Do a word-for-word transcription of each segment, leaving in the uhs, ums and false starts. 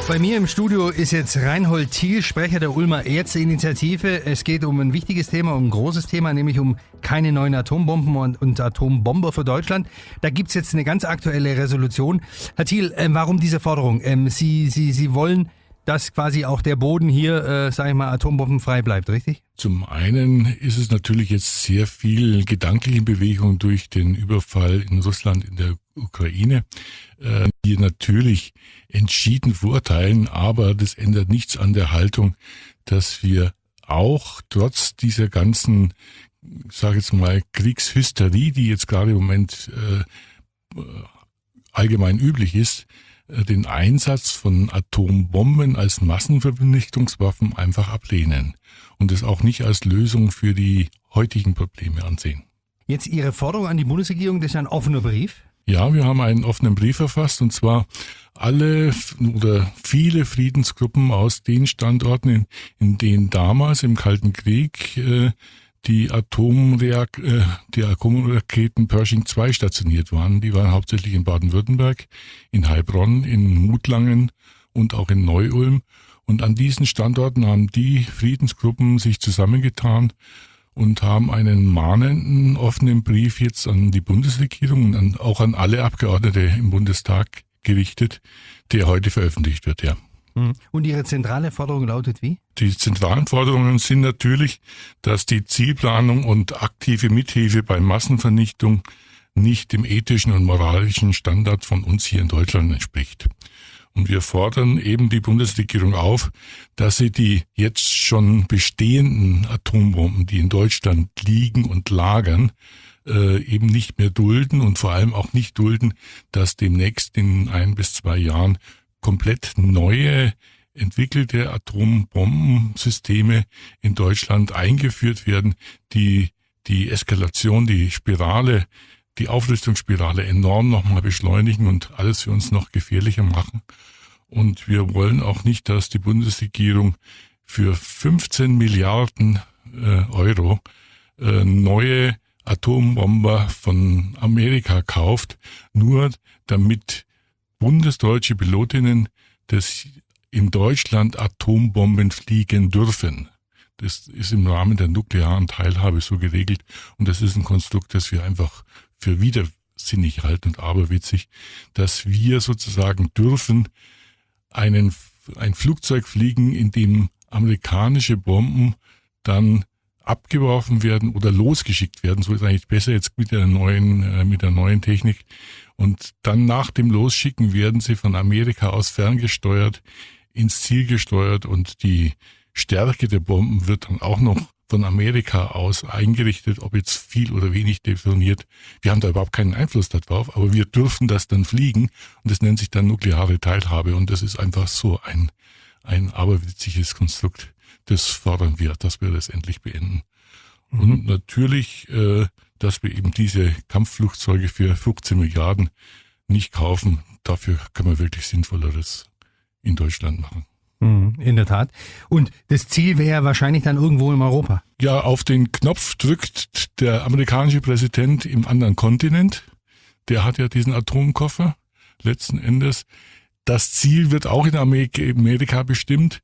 Bei mir im Studio ist jetzt Reinhold Thiel, Sprecher der Ulmer Ärzteinitiative. Es geht um ein wichtiges Thema, um ein großes Thema, nämlich um keine neuen Atombomben und, und Atombomber für Deutschland. Da gibt's jetzt eine ganz aktuelle Resolution. Herr Thiel, äh, warum diese Forderung? Ähm, Sie, Sie, Sie wollen, dass quasi auch der Boden hier, äh, sage ich mal, atombombenfrei bleibt, richtig? Zum einen ist es natürlich jetzt sehr viel gedankliche Bewegung durch den Überfall in Russland in der Ukraine, äh, die natürlich entschieden verurteilen, aber das ändert nichts an der Haltung, dass wir auch trotz dieser ganzen, sage jetzt mal, Kriegshysterie, die jetzt gerade im Moment äh, allgemein üblich ist, äh, den Einsatz von Atombomben als Massenvernichtungswaffen einfach ablehnen und es auch nicht als Lösung für die heutigen Probleme ansehen. Jetzt Ihre Forderung an die Bundesregierung, das ist ein offener Brief? Ja, wir haben einen offenen Brief verfasst, und zwar alle oder viele Friedensgruppen aus den Standorten, in, in denen damals im Kalten Krieg äh, die, Atomreak- äh, die Atomraketen Pershing zwei stationiert waren. Die waren hauptsächlich in Baden-Württemberg, in Heilbronn, in Mutlangen und auch in Neu-Ulm. Und an diesen Standorten haben die Friedensgruppen sich zusammengetan und haben einen mahnenden, offenen Brief jetzt an die Bundesregierung und an, auch an alle Abgeordnete im Bundestag gerichtet, der heute veröffentlicht wird, ja. Und Ihre zentrale Forderung lautet wie? Die zentralen Forderungen sind natürlich, dass die Zielplanung und aktive Mithilfe bei Massenvernichtung nicht dem ethischen und moralischen Standard von uns hier in Deutschland entspricht. Und wir fordern eben die Bundesregierung auf, dass sie die jetzt schon bestehenden Atombomben, die in Deutschland liegen und lagern, äh, eben nicht mehr dulden und vor allem auch nicht dulden, dass demnächst in ein bis zwei Jahren komplett neue entwickelte Atombombensysteme in Deutschland eingeführt werden, die die Eskalation, die Spirale, die Aufrüstungsspirale enorm nochmal beschleunigen und alles für uns noch gefährlicher machen. Und wir wollen auch nicht, dass die Bundesregierung für fünfzehn Milliarden äh, Euro äh, neue Atombomber von Amerika kauft, nur damit bundesdeutsche Pilotinnen das in Deutschland Atombomben fliegen dürfen. Das ist im Rahmen der nuklearen Teilhabe so geregelt, und das ist ein Konstrukt, das wir einfach für widersinnig halten und aberwitzig, dass wir sozusagen dürfen einen, ein Flugzeug fliegen, in dem amerikanische Bomben dann abgeworfen werden oder losgeschickt werden. So ist eigentlich besser jetzt mit der neuen, äh, mit der neuen Technik. Und dann nach dem Losschicken werden sie von Amerika aus ferngesteuert, ins Ziel gesteuert, und die Stärke der Bomben wird dann auch noch von Amerika aus eingerichtet, ob jetzt viel oder wenig detoniert. Wir haben da überhaupt keinen Einfluss darauf, aber wir dürfen das dann fliegen, und das nennt sich dann nukleare Teilhabe, und das ist einfach so ein, ein aberwitziges Konstrukt. Das fordern wir, dass wir das endlich beenden. Mhm. Und natürlich, äh, dass wir eben diese Kampfflugzeuge für fünfzehn Milliarden nicht kaufen, dafür kann man wirklich Sinnvolleres in Deutschland machen. In der Tat. Und das Ziel wäre wahrscheinlich dann irgendwo in Europa. Ja, auf den Knopf drückt der amerikanische Präsident im anderen Kontinent. Der hat ja diesen Atomkoffer letzten Endes. Das Ziel wird auch in Amerika bestimmt.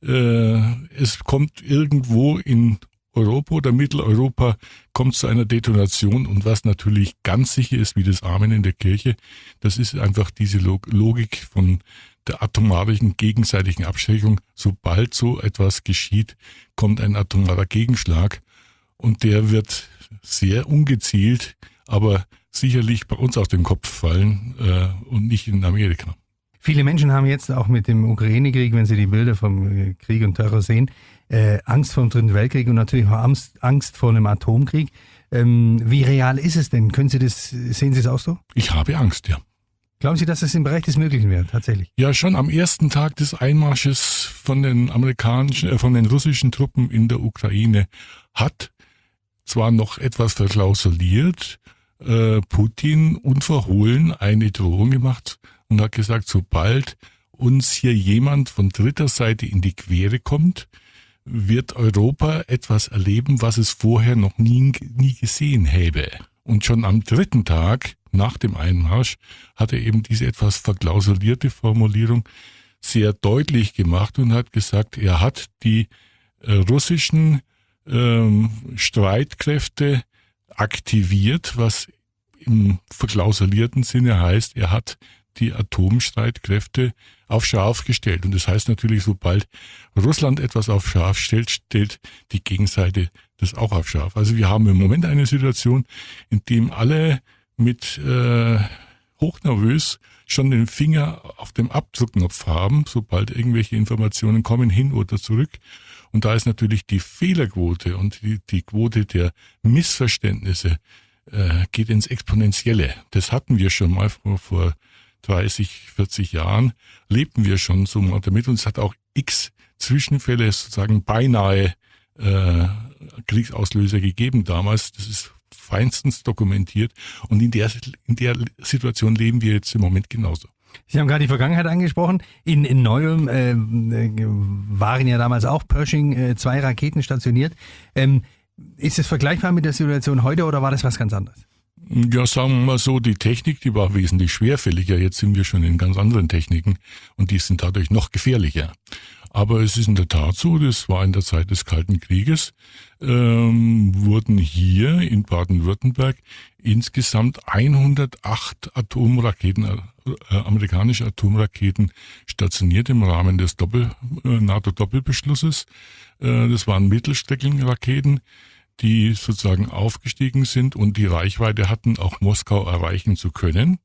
Es kommt irgendwo in Europa oder Mitteleuropa, kommt zu einer Detonation, und was natürlich ganz sicher ist, wie das Amen in der Kirche, das ist einfach diese Logik von der atomaren gegenseitigen Abschreckung. Sobald so etwas geschieht, kommt ein atomarer Gegenschlag, und der wird sehr ungezielt, aber sicherlich bei uns auf den Kopf fallen äh, und nicht in Amerika. Viele Menschen haben jetzt auch mit dem Ukraine-Krieg, wenn sie die Bilder vom Krieg und Terror sehen, äh, Angst vor dem Dritten Weltkrieg und natürlich auch Angst, Angst vor einem Atomkrieg. Ähm, wie real ist es denn? Können Sie das, sehen Sie es auch so? Ich habe Angst, ja. Glauben Sie, dass das im Bereich des Möglichen wäre, tatsächlich? Ja, schon am ersten Tag des Einmarsches von den amerikanischen, äh, von den russischen Truppen in der Ukraine hat zwar noch etwas verklausuliert, äh, Putin unverhohlen eine Drohung gemacht und hat gesagt, sobald uns hier jemand von dritter Seite in die Quere kommt, wird Europa etwas erleben, was es vorher noch nie, nie gesehen hätte. Und schon am dritten Tag nach dem Einmarsch hat er eben diese etwas verklausulierte Formulierung, sehr deutlich gemacht und hat gesagt, er hat die äh, russischen ähm, Streitkräfte aktiviert, was im verklausulierten Sinne heißt, er hat die Atomstreitkräfte auf scharf gestellt. Und das heißt natürlich, sobald Russland etwas auf scharf stellt, stellt die Gegenseite das auch auf scharf. Also wir haben im Moment eine Situation, in dem alle mit äh, hochnervös schon den Finger auf dem Abdruckknopf haben, sobald irgendwelche Informationen kommen, hin oder zurück. Und da ist natürlich die Fehlerquote und die, die Quote der Missverständnisse äh, geht ins Exponentielle. Das hatten wir schon mal vor, vor dreißig, vierzig Jahren, lebten wir schon so mal damit. Und es hat auch x Zwischenfälle, sozusagen beinahe äh, Kriegsauslöser gegeben damals. Das ist feinstens dokumentiert. Und in der, in der Situation leben wir jetzt im Moment genauso. Sie haben gerade die Vergangenheit angesprochen. In, in Neu-Ulm äh, waren ja damals auch Pershing äh, zwei Raketen stationiert. Ähm, ist es vergleichbar mit der Situation heute oder war das was ganz anderes? Ja, sagen wir mal so, die Technik, die war wesentlich schwerfälliger. Jetzt sind wir schon in ganz anderen Techniken und die sind dadurch noch gefährlicher. Aber es ist in der Tat so, das war in der Zeit des Kalten Krieges, ähm, wurden hier in Baden-Württemberg insgesamt hundertacht Atomraketen, äh, amerikanische Atomraketen stationiert im Rahmen des Doppel, äh, NATO-Doppelbeschlusses. Äh, das waren Mittelstreckenraketen, die sozusagen aufgestiegen sind und die Reichweite hatten, auch Moskau erreichen zu können.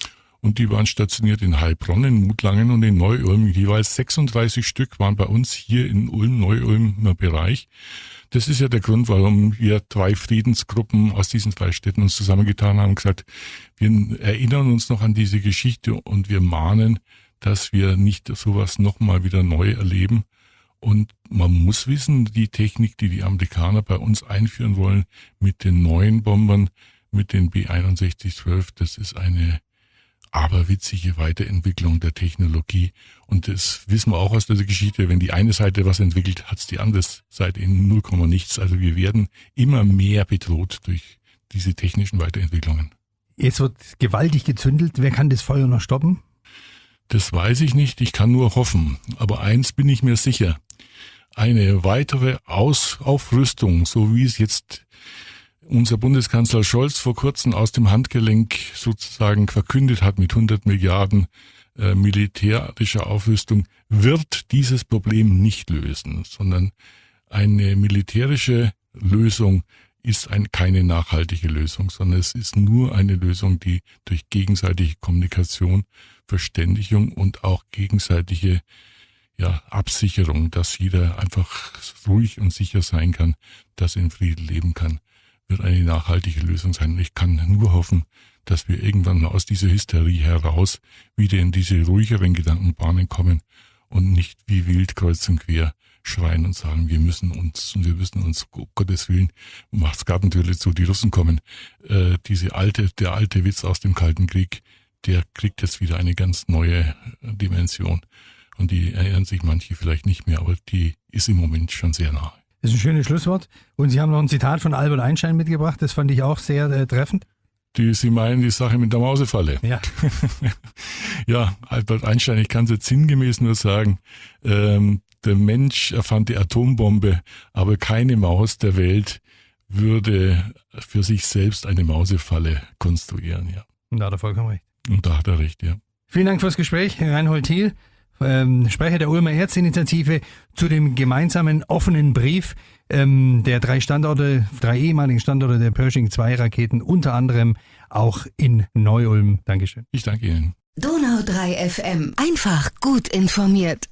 Und die waren stationiert in Heilbronn, in Mutlangen und in Neu-Ulm. Jeweils sechsunddreißig Stück waren bei uns hier in Ulm, Neu-Ulmer Bereich. Das ist ja der Grund, warum wir drei Friedensgruppen aus diesen drei Städten uns zusammengetan haben und gesagt, wir erinnern uns noch an diese Geschichte und wir mahnen, dass wir nicht sowas nochmal wieder neu erleben. Und man muss wissen, die Technik, die die Amerikaner bei uns einführen wollen, mit den neuen Bombern, mit den B einundsechzig zwölf, das ist eine aberwitzige Weiterentwicklung der Technologie. Und das wissen wir auch aus der Geschichte, wenn die eine Seite was entwickelt, hat es die andere Seite in null Komma nichts. Also wir werden immer mehr bedroht durch diese technischen Weiterentwicklungen. Jetzt wird gewaltig gezündelt. Wer kann das Feuer noch stoppen? Das weiß ich nicht. Ich kann nur hoffen. Aber eins bin ich mir sicher. Eine weitere Aus- Aufrüstung, so wie es jetzt unser Bundeskanzler Scholz vor kurzem aus dem Handgelenk sozusagen verkündet hat mit hundert Milliarden äh, militärischer Aufrüstung, wird dieses Problem nicht lösen, sondern eine militärische Lösung ist ein, keine nachhaltige Lösung, sondern es ist nur eine Lösung, die durch gegenseitige Kommunikation, Verständigung und auch gegenseitige ja, Absicherung, dass jeder einfach ruhig und sicher sein kann, dass er in Frieden leben kann, wird eine nachhaltige Lösung sein. Und ich kann nur hoffen, dass wir irgendwann aus dieser Hysterie heraus wieder in diese ruhigeren Gedankenbahnen kommen und nicht wie wild kreuz und quer schreien und sagen, wir müssen uns und wir müssen uns, um Gottes Willen, macht's Gartentürle zu, die Russen kommen. Äh, diese alte, der alte Witz aus dem Kalten Krieg, der kriegt jetzt wieder eine ganz neue Dimension. Und die erinnern sich manche vielleicht nicht mehr, aber die ist im Moment schon sehr nahe. Das ist ein schönes Schlusswort. Und Sie haben noch ein Zitat von Albert Einstein mitgebracht, das fand ich auch sehr äh, treffend. Die, Sie meinen die Sache mit der Mausefalle? Ja. Ja, Albert Einstein, ich kann es jetzt sinngemäß nur sagen, ähm, der Mensch erfand die Atombombe, aber keine Maus der Welt würde für sich selbst eine Mausefalle konstruieren, ja. Und da hat er vollkommen recht. Und da hat er recht, ja. Vielen Dank fürs Gespräch, Reinhold Thiel, ähm, Sprecher der Ulmer Erzinitiative, zu dem gemeinsamen offenen Brief ähm, der drei Standorte, drei ehemaligen Standorte der Pershing zwei Raketen, unter anderem auch in Neu-Ulm. Dankeschön. Ich danke Ihnen. Donau drei F M. Einfach gut informiert.